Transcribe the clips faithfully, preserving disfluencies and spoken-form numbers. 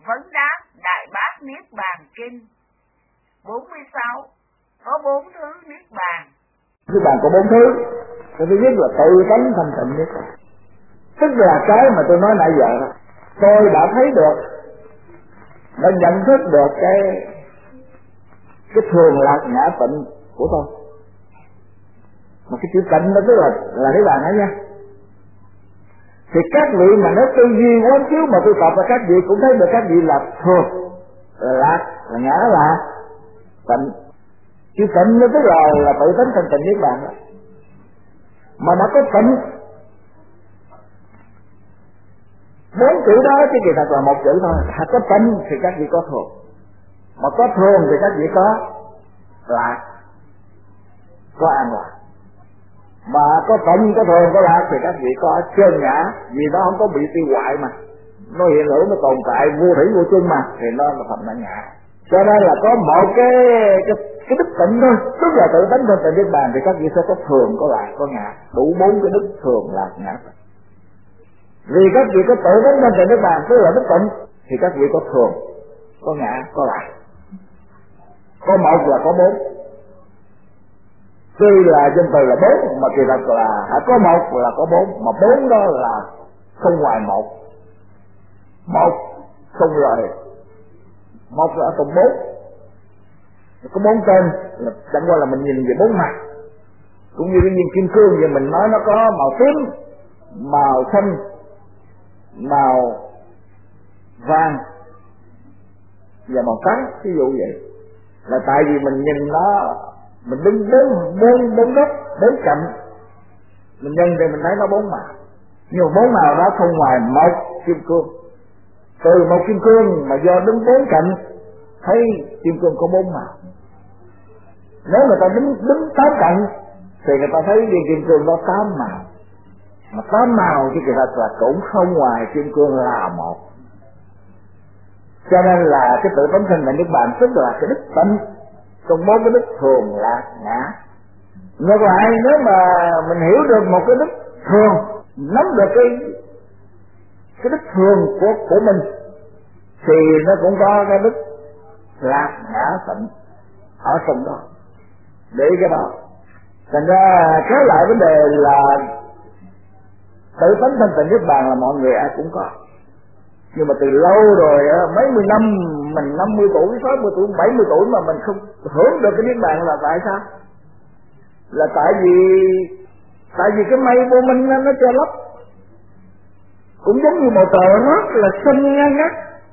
Vấn đáp Đại Bát Niết Bàn Kinh. Bốn mươi sáu. Có bốn thứ Niết Bàn. Niết Bàn có bốn thứ. Cái thứ nhất là tự tánh thanh tịnh Niết Bàn, tức là cái mà tôi nói nãy giờ. Tôi đã thấy được, đã nhận thức được cái cái thường lạc ngã tịnh của tôi. Mà cái chữ tịnh đó tức là là Niết Bàn đó nha. Thì các vị mà nói tư duy quán chiếu mà tôi tập là các vị cũng thấy được các vị là thường, là lạc, là ngã, là tịnh. Chữ tịnh nó tức là là tự tánh thanh tịnh Niết Bàn đó. Mà đã có tịnh, bốn chữ đó chứ kỳ thật là một chữ thôi. Hãy có tịnh thì các vị có thường, mà có thường thì các vị có lạc, có an lạc. Mà có tịnh, có thường, có lạc thì các vị có chân ngã, vì nó không có bị tiêu hoại mà, nó hiện hữu, nó tồn tại vô thủy vô chung mà, thì nó là thành là ngã. Cho nên là có một cái cái cái đức tịnh thôi, tức là tự tánh thanh tịnh Niết Bàn, thì các vị sẽ có thường, có lạc, có ngã, đủ bốn cái đức thường, lạc, ngã. Vì các vị có tự tánh thanh tịnh Niết Bàn, tức là đức tịnh, thì các vị có thường, có ngã, có lạc. Có một là có bốn. Tuy là danh từ là bốn, mà kỳ thật là hãy có một là có bốn, mà bốn đó là không ngoài một. Một không rời, một là ở tầng bốn. Có bốn tên là chẳng qua là mình nhìn về bốn mặt. Cũng như cái viên kim cương vậy, mình nói nó có màu tím, màu xanh, màu vàng và màu trắng, ví dụ vậy. Là tại vì mình nhìn nó, mình đứng bốn bốn bốn góc, bốn cạnh, mình nhân thì mình thấy nó bốn màu. Nhưng mà bốn màu đó không ngoài một kim cương. Từ một kim cương mà do đứng bốn cạnh thấy kim cương có bốn màu. Nếu người ta đứng đứng tám cạnh thì người ta thấy viên kim cương có tám màu. Mà tám màu thì kỳ thật là cũng không ngoài kim cương là một. Cho nên là cái tự tánh thanh tịnh Niết Bàn tức là cái đức tánh trong bốn cái đức thường, lạc, ngã. Ngược lại, nếu mà mình hiểu được một cái đức thường, nắm được cái cái đức thường của của mình, thì nó cũng có cái đức lạc, ngã, tịnh ở trong đó. Để cái đó, thành ra kéo lại vấn đề là tự tánh thanh tịnh Niết Bàn là mọi người ai cũng có. Nhưng mà từ lâu rồi, mấy mươi năm, mình năm mươi tuổi, sáu mươi tuổi, bảy mươi tuổi mà mình không hưởng được cái Niết Bàn là tại sao? Là tại vì tại vì cái mây vô minh nó che lấp. Cũng giống như một tờ rất là xanh ngang ngắt,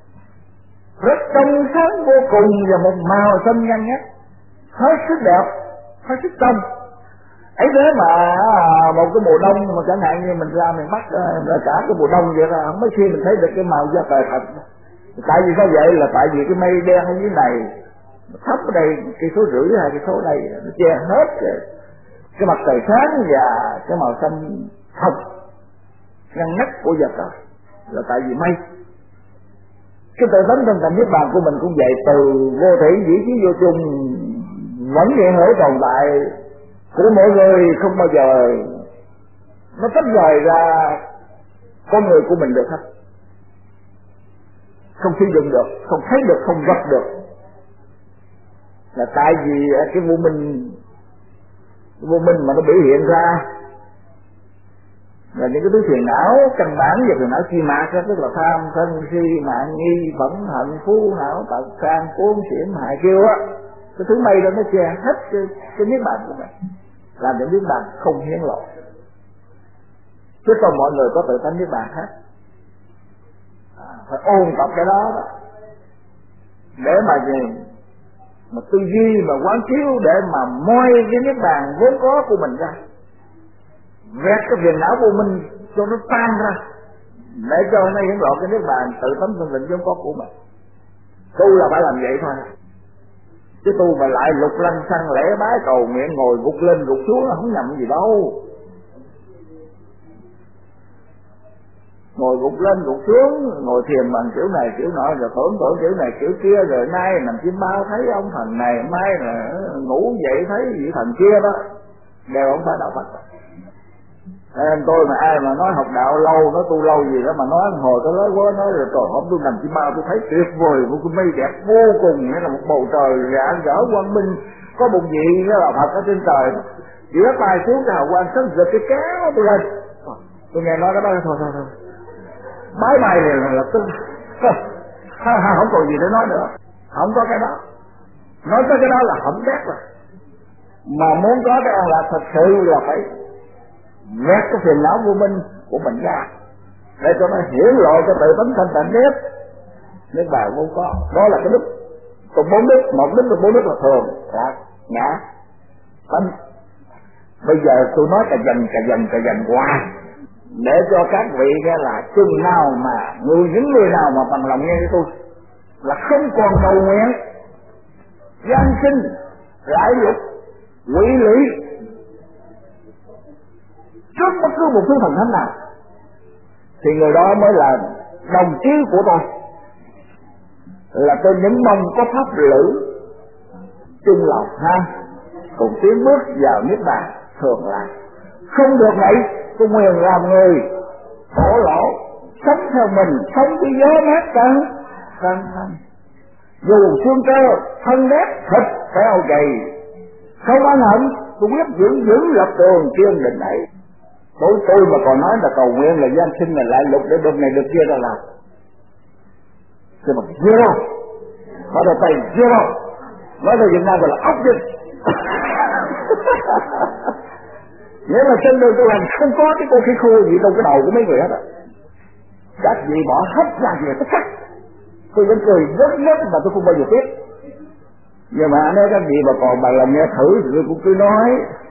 rất trong sáng vô cùng, và một màu xanh ngang ngắt, hết sức đẹp, hết sức trong. Ấy thế mà một cái mùa đông mà chẳng hạn như mình ra miền Bắc là cả cái mùa đông vậy là mấy khi mình thấy được cái màu da trời thật. Tại vì sao vậy? Là tại vì cái mây đen ở dưới này thấp ở đây cây số rưỡi hai cây số ở đây nó che hết rồi. Cái mặt trời sáng và cái màu xanh thật ngăn nắp của da trời là tại vì mây. Cái tự tánh thanh tịnh Niết Bàn của mình cũng vậy, từ vô thủy dĩ chí vô chung vẫn hiện hữu tồn tại của mỗi người, không bao giờ nó tách rời ra con người của mình được hết. Không sử dụng được, không thấy được, không gặp được, là tại vì cái vô minh, cái vô minh mà nó biểu hiện ra là những cái thứ phiền não căn bản và phiền não chi mạc đó, tức là tham sân si mạng nghi phẫn hận phú não tật sang cuốn xiểm hại kêu á. Cái thứ mây đó nó che hết cái, cái Niết Bàn của mình, làm cho Niết Bàn không hiển lộ. Chứ còn mọi người có tự tánh Niết Bàn hết. À, phải ôn tập cái đó, đó để mà gì mà tư duy mà quán chiếu, để mà moi cái Niết Bàn vốn có của mình ra, vét cái phiền não vô minh cho nó tan ra, để cho nó hiển lộ cái Niết Bàn tự tánh thanh tịnh vốn có của mình. Tu là phải làm vậy thôi. Chứ tu mà lại lục lăng xăng lẻ bái cầu nguyện, ngồi gục lên gục xuống là không nhầm gì đâu. Ngồi gục lên gục xuống, ngồi thiền bằng kiểu này kiểu nọ, rồi tưởng tượng kiểu này kiểu kia, rồi nay nằm chim bao thấy ông thần này, mai là ngủ dậy thấy vị thần kia đó, đều không phải đạo Phật. Em tôi mà ai mà nói học đạo lâu, nói tu lâu gì đó mà nói hồi tôi nói quá, nói rồi trời hôm tôi nằm chim bao tôi thấy tuyệt vời, một cái mây đẹp vô cùng, nghĩa là một bầu trời rạng rỡ quang minh, có một vị đó là Phật ở trên trời, chỉ có tay xuống cái hào quang sáng rực cái kéo tôi lên, tôi nghe nói cái đó thôi thôi thôi, bái mai liền là lập tức không còn gì để nói nữa, không có cái đó, nói tới cái đó là hỏng bét rồi, mà muốn có cái an lạc thật sự là phải vét cái phiền não vô minh của mình ra để cho nó hiển lộ cho tự tánh thanh tịnh nhất. Nếu bạn không có, đó là cái đức. Còn bốn đức, một đức và bốn đức là thường, là ngã, tánh. Bây giờ tôi nói cà dần cà dần cà dần qua để cho các vị nghe là chừng nào mà người những người nào mà bằng lòng nghe với tôi là không còn cầu nguyện gian sinh rải lục quỷ lụy trước bất cứ một thứ thần thánh nào, thì người đó mới là đồng chí của tôi, là tôi những mong có pháp lữ chung lòng ha, cùng tiến bước vào niết bàn. Thường là không được vậy, tôi nguyện làm người khổ lỗ, sống theo mình, sống với gió mát căng căng căng, dù xương cơ thân đét thịt theo dày, không ăn hận, tôi biết giữ giữ lập trường kiên định ấy. Đối tôi mà còn nói là cầu nguyện là gian sinh là lại lục để được này được kia ra làm, thì mà zero, có được tay zero, nói về Việt Nam gọi là ốc dịch. Nghĩa là trên đời tôi làm không có cái cô khí khô gì trong cái đầu của mấy người hết á, các vị bỏ hết ra về tất cả, tôi vẫn cười rất nhất mà tôi không bao giờ biết. Nhưng mà nếu các vị mà còn bằng lòng nghe thử thì tôi cũng cứ nói.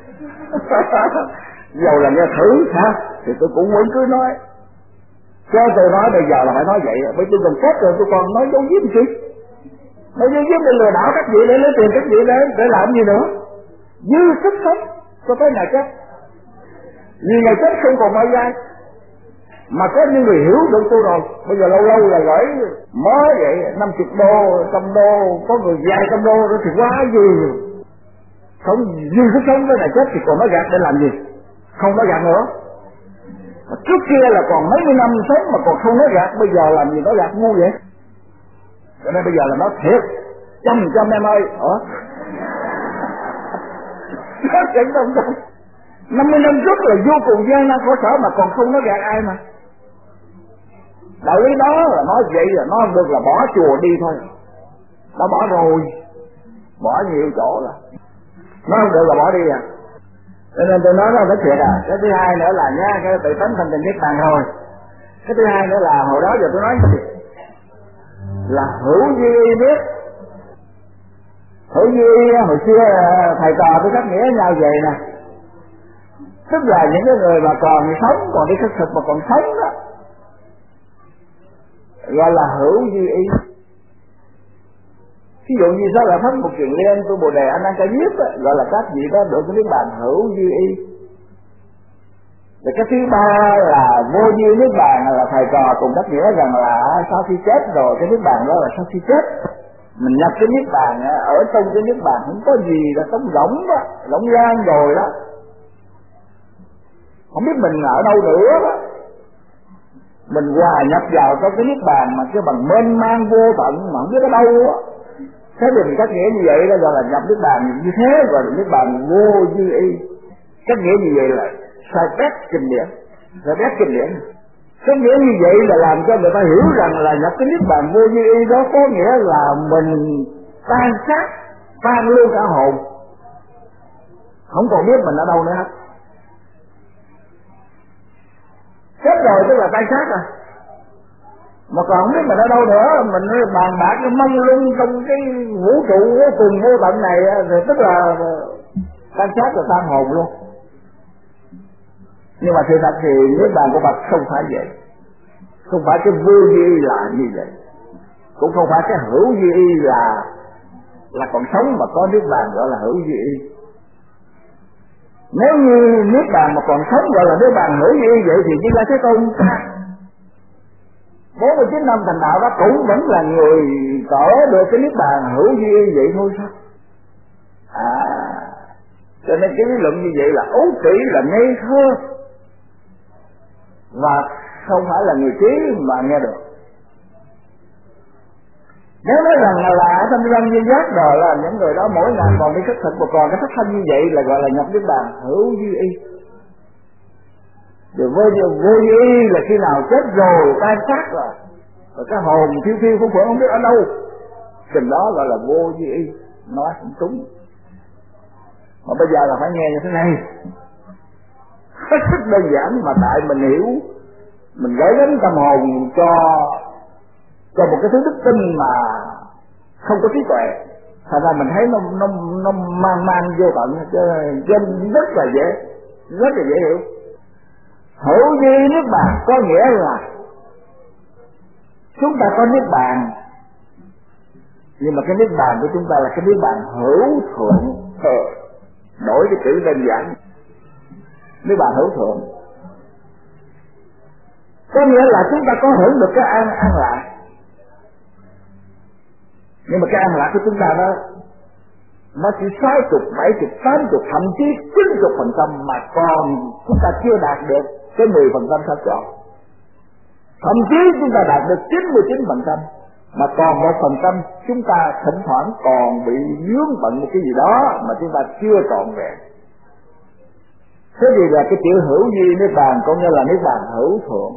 Dầu là nghe thử hả thì tôi cũng vẫn cứ nói. Cho tôi nói bây giờ là phải nói vậy, bởi tôi còn chết rồi tôi còn nói dấu diếm chứ, nói dấu diếm để lừa đảo các vị, để lấy tiền các vị để để làm gì nữa, dư sức sống cho tới ngày chết. Vì ngày chết không còn bao gian, mà có những người hiểu được tôi rồi. Bây giờ lâu lâu là gửi mới vậy năm chục đô, trăm đô, có người vài trăm đô đó thì quá gì, không dư sức sống tới ngày chết thì còn nói gạt để làm gì, không nói gạt nữa. Mà trước kia là còn mấy mươi năm sống mà còn không nói gạt, bây giờ làm gì nói gạt ngu vậy. Cho nên bây giờ là nói thiệt, trăm trăm em ơi, hả? Nó chẳng đâu đâu. Năm mươi năm trước là vô cùng gian nan khổ sở mà còn không nói gạt ai mà. Đạo lý đó là nói vậy là nó không được là bỏ chùa đi thôi. Đã bỏ rồi, bỏ nhiều chỗ rồi. Nó không được là bỏ đi à. Cho nên tôi nói nó phải thiệt à. Cái thứ hai nữa là nha, cái tự tánh thành tình niết bàn rồi. Cái thứ hai nữa là hồi đó giờ tôi nói gì? Là hữu duy biết. Hữu duy hồi xưa thầy trò tôi cắt nghĩa nhau vậy nè. Tức là những cái người mà còn sống, còn đi khất thực mà còn sống đó, gọi là hữu duy y. Ví dụ như sao là Pháp một chuyện liên tôi Bồ Đề Anh An Ca Diếp á, gọi là các vị đó được cái niết bàn hữu duy y. Rồi cái thứ ba là vô duy niết bàn, là thầy trò cùng đắc nghĩa rằng là sau khi chết rồi cái niết bàn đó là sau khi chết mình nhập cái niết bàn, ở trong cái niết bàn không có gì là trống rỗng đó, rỗng rang rồi đó, không biết mình ở đâu nữa đó. Mình hòa nhập vào trong cái niết bàn mà cái bằng mênh mang vô tận mà không biết ở đâu á. Thế thì cách nghĩa như vậy đó gọi là nhập niết bàn như thế, gọi là niết bàn vô duy y. Cách nghĩa như vậy là sai bét kinh điển, sai bét kinh điển. Cách nghĩa như vậy là làm cho người ta hiểu rằng là nhập cái niết bàn vô duy y đó có nghĩa là mình tan xác, tan luôn cả hồn, không còn biết mình ở đâu nữa hết. Chết rồi tức là tan xác à, mà còn không biết mình ở đâu nữa, mình bàn bạc cái mông lung trong cái vũ trụ vô cùng vô tận này thì tức là tan xác là tan hồn luôn. Nhưng mà sự thật thì niết bàn của Phật không phải vậy, không phải cái vô duy là như vậy, cũng không phải cái hữu duy là là còn sống mà có niết bàn gọi là hữu duy. Nếu như niết bàn mà còn sống gọi là niết bàn hữu duy vậy thì Như Lai Thế Tôn bốn mươi chín năm thành đạo đó cũng vẫn là người có được cái niết bàn hữu duy vậy thôi sao? À, cho nên cái lý luận như vậy là ấu trĩ, là ngây thơ, và không phải là người trí mà nghe được. Nếu nói rằng là thanh văn duy giác rồi là những người đó mỗi ngày còn đi khất thực mà còn cái thất thanh như vậy là gọi là nhập niết bàn hữu duy y. Rồi vô, vô duy y là khi nào chết rồi tan xác rồi, rồi cái hồn phiêu phiêu không phải không biết ở đâu, chừng đó gọi là vô duy y. Nói không trúng. Mà bây giờ là phải nghe như thế này, hết sức đơn giản mà tại mình hiểu, mình gửi đến tâm hồn cho cho một cái thứ đức tin mà không có trí tuệ, thành ra mình thấy nó nó nó mang mang vô tận, cho nên rất là dễ, rất là dễ hiểu. Hữu duy niết bàn có nghĩa là chúng ta có niết bàn, nhưng mà cái niết bàn của chúng ta là cái niết bàn hữu thượng. Ờ, đổi cái chữ đơn giản, niết bàn hữu thượng có nghĩa là chúng ta có hưởng được cái an an lạc. Nhưng mà cái an lạc của chúng ta đó nó chỉ sáu chục, bảy chục, tám chục, thậm chí chín chục phần trăm mà còn chúng ta chưa đạt được cái mười phần trăm sao chọn. Thậm chí chúng ta đạt được chín mươi chín phần trăm mà còn một phần trăm chúng ta thỉnh thoảng còn bị vướng bận một cái gì đó mà chúng ta chưa trọn vẹn. Thế thì là cái chữ hữu duy niết bàn có nghĩa là niết bàn hữu thượng,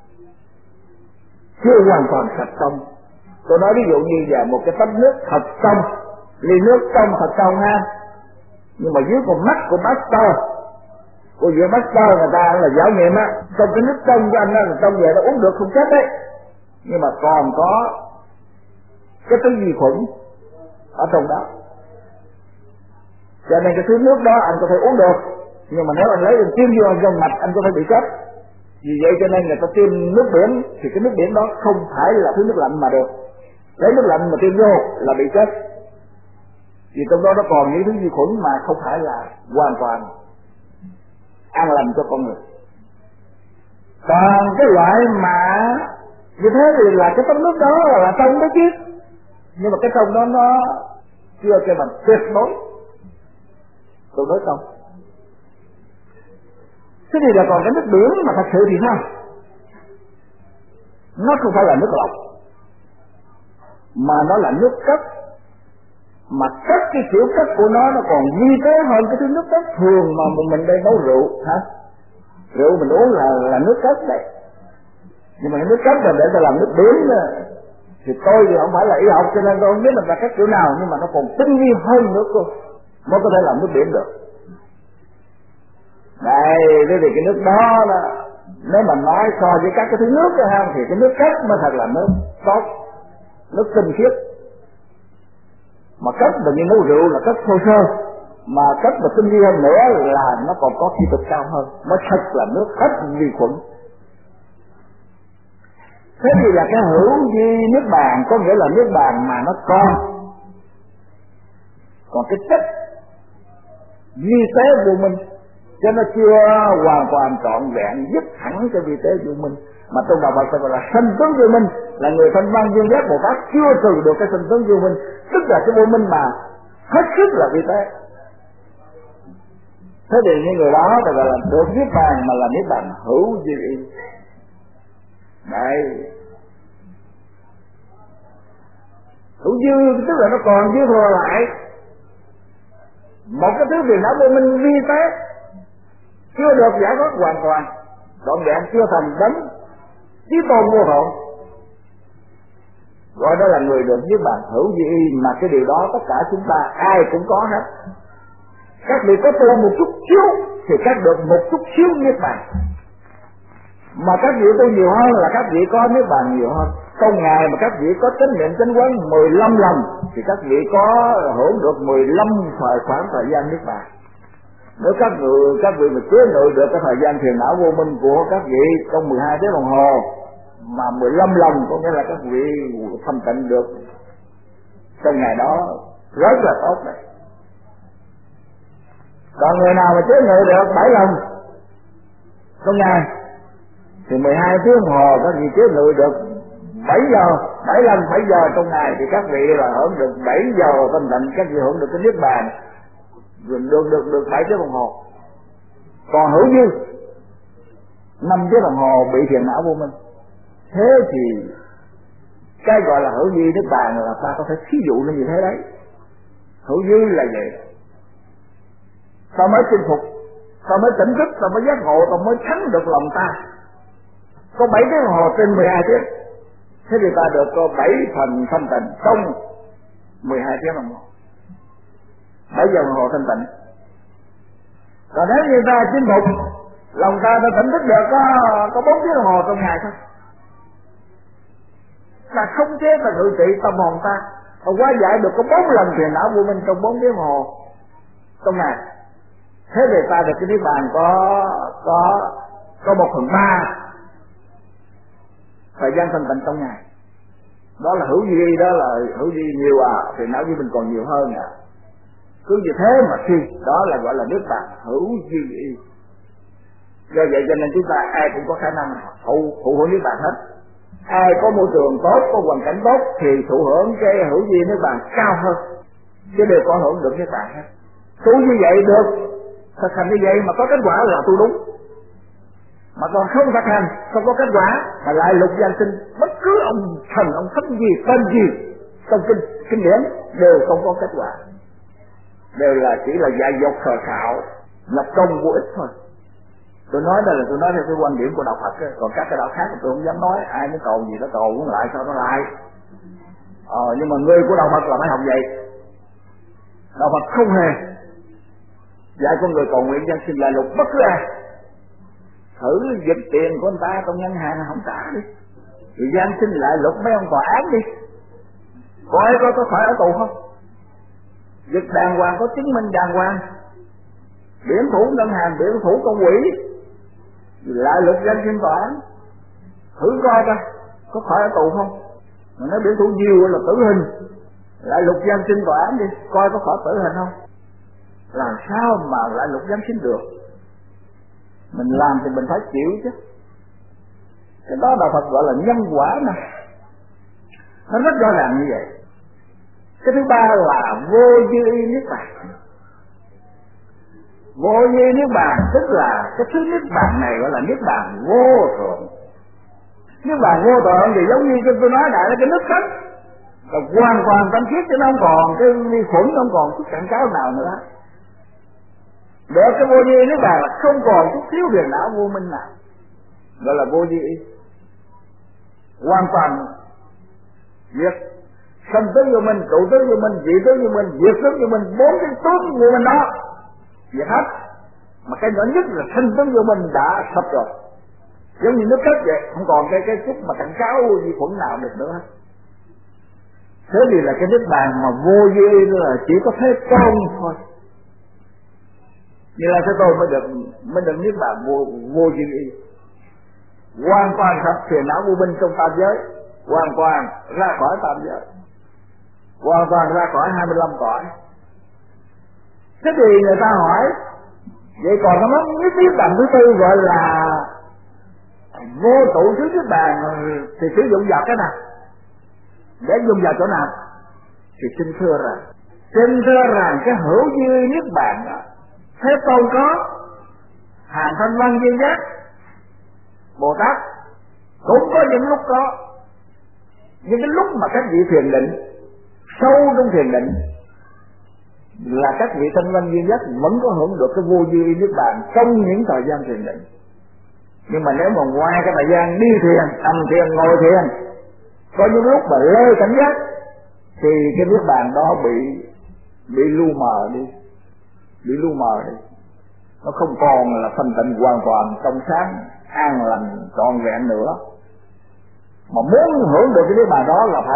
chưa hoàn toàn sạch xong. Tôi nói ví dụ như là một cái tách nước thật trong, ly nước trong thật trong ha, nhưng mà dưới con mắt của master, của giữa master người ta là giáo nghiệm á, trong cái nước trong của anh á, là trong về nó uống được không chết đấy, nhưng mà còn có cái thứ vi khuẩn ở trong đó, cho nên cái thứ nước đó anh có thể uống được, nhưng mà nếu anh lấy tiêm vô trong mạch anh có thể bị chết. Vì vậy cho nên người ta tiêm nước biển thì cái nước biển đó không phải là thứ nước lạnh mà được, lấy nước lạnh mà tiêm vô là bị chết, vì trong đó nó còn những thứ vi khuẩn mà không phải là hoàn toàn an lành cho con người. Còn cái loại mà như thế thì là cái tấm nước đó là trong đó chứ, nhưng mà cái trong đó nó chưa cho bằng tuyệt đối, tuyệt đối trong. Thế thì là còn cái nước biển mà thật sự thì sao? Nó không phải là nước lọc, mà nó là nước cất. Mà cất cái kiểu cất của nó nó còn vi tế hơn cái thứ nước cất thường mà mình đây nấu rượu hả? Rượu mình uống là là nước cất đấy. Nhưng mà cái nước cất là để ta làm nước biển đó. Thì tôi thì không phải là y học cho nên tôi không biết mình là cất kiểu nào, nhưng mà nó còn tinh vi hơn nữa cơ, mới có thể làm nước biển được. Đây, thế thì cái nước đó là nếu mà nói so với các cái thứ nước đó ha, thì cái nước cất mới thật là nước tốt, nước tinh khiết. Mà cất mình như nấu rượu là cất thô sơ, mà cất mà tinh vi hơn nữa là nó còn có kỹ thuật cao hơn, nó thật là nước hết vi khuẩn. Thế thì là cái hữu duy niết bàn có nghĩa là niết bàn mà nó còn còn cái chất vi tế vô minh, cho nó chưa hoàn toàn trọn vẹn dứt hẳn cái vi tế vô minh. Mà trong đạo Phật gọi là sanh tướng vô minh, là người thanh văn duyên giác Bồ Tát chưa trừ được cái sanh tướng vô minh, tức là cái vô minh mà hết sức là vi tế. Thế thì những người đó là gọi là được niết bàn mà là niết bàn hữu duy. Đấy, hữu dư tức là nó còn dư thừa lại một cái thứ gì đó vô minh vi tế, chưa được giải thoát hoàn toàn trọn vẹn, chưa thành đấng chí tôn vô thượng, gọi đó là người được niết bàn hữu duy. Mà cái điều đó tất cả chúng ta ai cũng có hết. Các vị có tu một chút xíu thì các được một chút xíu niết bàn, mà các vị tu nhiều hơn là các vị có niết bàn nhiều hơn. Trong ngày mà các vị có chánh niệm chánh quán mười lăm lần thì các vị có hưởng được mười lăm thời khoảng thời gian niết bàn. Nếu các người các vị mà chế ngự được cái thời gian thiền não vô minh của các vị trong mười hai tiếng đồng hồ mà mười lăm lần, có nghĩa là các vị thanh tịnh được trong ngày đó rất là tốt đấy. Còn người nào mà chế ngự được bảy lần trong ngày thì mười hai tiếng đồng hồ các vị chế ngự được bảy giờ, bảy lần bảy giờ trong ngày thì các vị là hưởng được bảy giờ thanh tịnh, các vị hưởng được cái niết bàn được được được bảy tiếng đồng hồ. Còn hữu dư năm tiếng đồng hồ bị phiền não vô minh. Thế thì cái gọi là hữu vi Niết Bàn là ta có thể thí dụ nó như thế đấy. Hữu vi là vậy, ta mới chinh phục, ta mới tỉnh thức, ta mới giác ngộ, ta mới thắng được lòng ta. Có bảy tiếng đồng hồ trên mười hai tiếng, thế thì ta được có bảy phần thanh tịnh trong mười hai tiếng đồng hồ, bảy giờ đồng hồ thanh tịnh. Còn nếu như ta chinh phục, lòng ta ta tỉnh thức được có có bốn tiếng đồng hồ trong ngày thôi. Ta không chế ta ngự trị tâm hồn ta, ta hóa giải được có bốn lần phiền não vô minh trong bốn tiếng đồng hồ trong ngày. Thế thì ta được cái Niết Bàn có có có một phần ba thời gian thanh tịnh trong ngày. Đó là hữu vi, đó là hữu vi nhiều à, phiền não với mình còn nhiều hơn à. Cứ như thế mà khi đó là gọi là Niết Bàn hữu vi. Do vậy cho nên chúng ta ai cũng có khả năng thụ thụ hưởng Niết Bàn hết. Ai có môi trường tốt, có hoàn cảnh tốt thì thụ hưởng cái hữu vi Niết Bàn cao hơn, chứ đều có hưởng được Niết Bàn hết. Tu như vậy được, thực hành như vậy mà có kết quả là tu đúng. Mà còn không thực hành, không có kết quả mà lại lục gian sinh, bất cứ ông thần, ông thánh gì, tên gì trong kinh kinh điển đều không có kết quả, đều là chỉ là dạy dột khờ khạo, nhập công vô ích thôi. Tôi nói đây là tôi nói theo cái quan điểm của đạo Phật ấy. Còn các cái đạo khác tôi không dám nói, ai muốn cầu gì nó cầu muốn lại sao nó lại. Ờ, nhưng mà người của đạo Phật là phải học vậy. Đạo Phật không hề dạy con người cầu nguyện dân sinh lại lục bất cứ ai. Thử giật tiền của người ta trong ngân hàng không trả đi, thì gian sinh lại lục mấy ông tòa án đi, coi coi có phải ở tù không. Giật đàng hoàng, có chứng minh đàng hoàng, biển thủ ngân hàng, biển thủ công quỹ, lại lục danh sinh tòa án, thử coi coi có phải ở tù không. Mà nói biển thủ nhiều là tử hình, lại lục danh sinh tòa án đi, coi có phải tử hình không. Làm sao mà lại lục danh sinh được? Mình làm thì mình phải chịu chứ. Cái đó đạo Phật gọi là nhân quả nè, nó rất rõ ràng như vậy. Cái thứ ba là vô dư y Niết Bàn. Vô dư Niết Bàn tức là cái thứ Niết Bàn này gọi là Niết Bàn vô thượng. Niết Bàn vô thượng thì giống như tôi nói đại là cái nước sạch, là hoàn toàn thanh khiết, chứ nó không còn cái vi khuẩn, không còn chút cản cáo nào nữa. Để cái vô vi Niết Bàn là không còn chút thiếu phiền não vô minh nào, gọi là vô vi. Hoàn toàn diệt sanh tướng vô minh, trụ tướng vô minh, dị tướng vô minh, diệt tướng vô minh, bốn cái tướng vô minh đó diệt hết. Mà cái nhỏ nhất là sanh tướng vô minh đã sập rồi, giống như nước cất vậy, không còn cái cái chút mà cảnh cáo vi khuẩn nào được nữa. Thế thì là cái Niết Bàn mà vô vi là chỉ có thế tôn thôi. Như là thế tôi mới được mới được Niết Bàn vô vô vi, hoàn toàn thật phiền não vô minh trong tam giới, hoàn toàn ra khỏi tam giới, hoàn toàn ra khỏi hai mươi lăm cõi. Thế thì người ta hỏi, vậy còn nó nói cái Niết Bàn thứ tư gọi là vô tụ thứ Niết Bàn thì sử dụng vào cái nào? Để dùng vào chỗ nào? Thì xin thưa rằng, xin thưa rằng cái hữu vi Niết Bàn đó, Thế Tôn có, Hàng Thanh Văn Viên Giác Bồ Tát cũng có những lúc có. Nhưng cái lúc mà các vị thiền định, sâu trong thiền định, là các vị Thanh Văn Viên Giác vẫn có hưởng được cái vô vi Niết Bàn trong những thời gian thiền định. Nhưng mà nếu mà ngoài cái thời gian đi thiền, nằm thiền, ngồi thiền, có những lúc mà lơ cảnh giác, thì cái Niết Bàn đó bị bị lu mờ đi, bị lu mờ đi, nó không còn là thanh tịnh hoàn toàn trong sáng an lành trọn vẹn nữa. Mà muốn hưởng được cái Niết Bàn đó là phải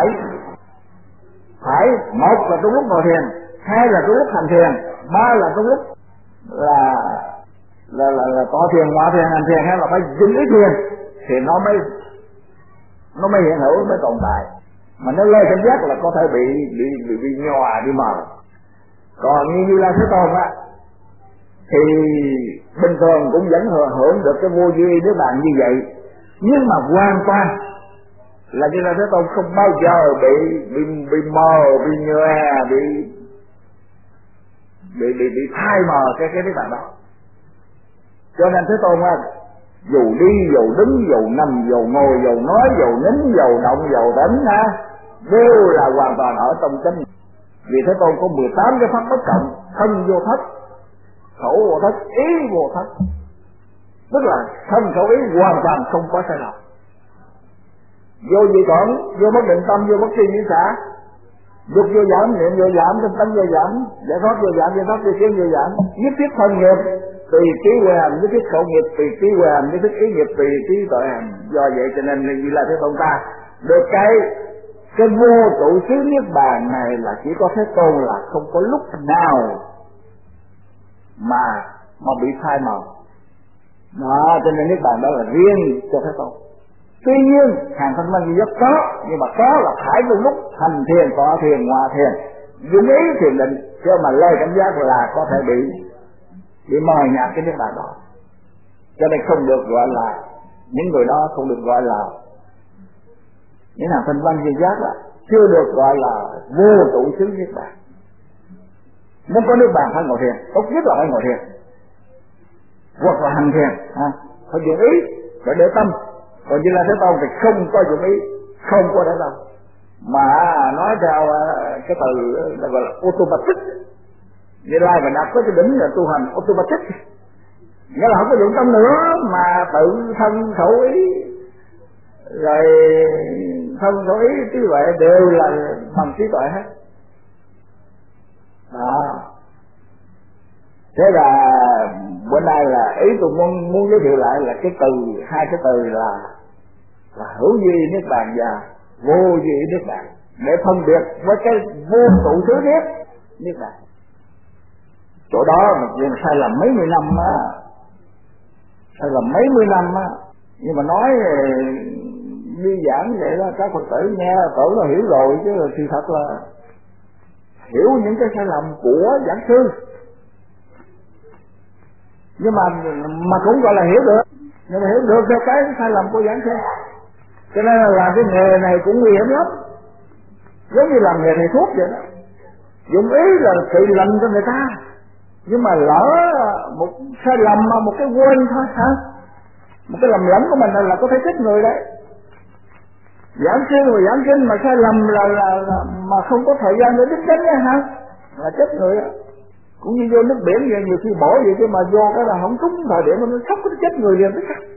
phải một là trong lúc ngồi thiền, hai là trong lúc hành thiền, ba là trong lúc là là là, là tọa thiền, ngồi thiền, hành thiền, hay là phải dừng ý thiền thì nó mới nó mới hiện hữu, mới tồn tại. Mà nó lơ cảnh giác là có thể bị bị bị, bị nhòa, bị mờ. Còn như Như Lai Thế Tôn á thì bình thường cũng vẫn hưởng được cái vô vi Niết Bàn như vậy, nhưng mà hoàn toàn là Như Lai Thế Tôn không bao giờ bị bị bị mờ, bị nhòe, bị bị bị bị thay mờ cái cái Niết Bàn đó. Cho nên Thế Tôn á Dù đi, dù đứng, dù nằm, dù ngồi, dù nói, dù nín, dù động, dù tỉnh ha, đều là hoàn toàn ở trong chánh. Vì Thế Tôn có mười tám cái pháp bất cộng, thân vô thất, khẩu vô thất, ý vô thất. Tức là thân khẩu ý hoàn toàn không có sai lầm. Vô dị tưởng, vô bất định tâm, vô bất tri như xã, dục vô giảm, niệm vô giảm, tinh tấn vô giảm, giải thoát vô giảm, giải thoát vô kiến vô giảm, nhất thiết thân nghiệp tùy trí huệ hành, nhất thiết khẩu nghiệp tùy trí huệ hành, nhất thiết ý nghiệp tùy trí tội hành. Do vậy cho nên như là Thế Tôn ta được cái cái vô trụ xứ niết bàn này là chỉ có Thế Tôn, là không có lúc nào mà mà bị sai màu. Đó, cho nên niết bàn đó là riêng cho Thế Tôn. Tuy nhiên hàng thanh văn duy nhất có, nhưng mà có là phải trong lúc hành thiền, tọa thiền, hòa thiền, dụng ý thiền định, chứ mà lời cảm giác là có thể bị bị mờ nhạt cái niết bàn đó. Cho nên không được gọi là, những người đó không được gọi là những hàng thanh văn duy giác, là chưa được gọi là vô trụ xứ niết bàn. Muốn có niết bàn phải ngồi thiền, tốt nhất là phải ngồi thiền hoặc là hành thiền, à, phải dụng ý, phải để tâm. Còn như là Thế Tôn thì không có dụng ý, không có để tâm, mà nói theo cái từ gọi là automatic. Như Lai và Đạt có cái đỉnh là tu hành automatic, nghĩa là không có dụng tâm nữa, mà tự thân khẩu ý rồi thân khẩu ý trí tuệ đều là bằng trí tuệ hết. Đó. Thế là bữa nay là ý tôi muốn muốn giới thiệu lại là cái từ, hai cái từ là là hữu duy niết bàn và vô duy niết bàn, để phân biệt với cái vô trụ xứ niết niết bàn. Chỗ đó mà chuyện sai lầm mấy mươi năm á, sai lầm mấy mươi năm á, nhưng mà nói như giảng vậy đó, các Phật tử nghe tưởng là hiểu rồi, chứ sự thật là hiểu những cái sai lầm của giảng sư, nhưng mà mà cũng gọi là hiểu được, nhưng mà hiểu được theo cái sai lầm của giảng sư. Cho nên là làm cái nghề này cũng nguy hiểm lắm, giống như làm nghề thầy thuốc vậy đó. Dụng ý là trị lành cho người ta, nhưng mà lỡ một sai lầm mà một cái quên thôi hả, một cái lầm lẫn của mình là có thể chết người đấy. Giảng sư và giảng kinh mà sai lầm là, là, là mà không có thời gian để đích đến đấy hả, là chết người đó. Cũng như vô nước biển vậy, nhiều khi bỏ vậy chứ mà vô cái là không trúng thời điểm mà nó sắp có chết người liền tức khắc.